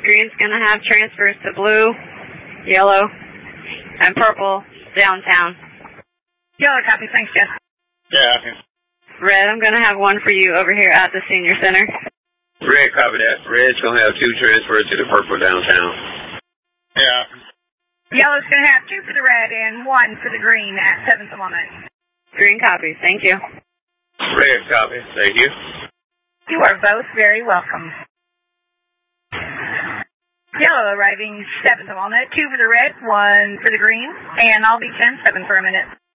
Green's going to have transfers to blue, yellow, and purple downtown. Yellow copy. Thanks, Jeff. Yeah. Red, I'm going to have one for you over here at the senior center. Red, copy that. Red's going to have 2 transfers to the purple downtown. Yeah. Yellow's going to have 2 for the red and 1 for the green at 7th and Walnut. Green copy. Thank you. Red copy. Thank you. You are both very welcome. Yellow arriving 7th and Walnut, 2 for the red, 1 for the green, and I'll be 10-7 for a minute.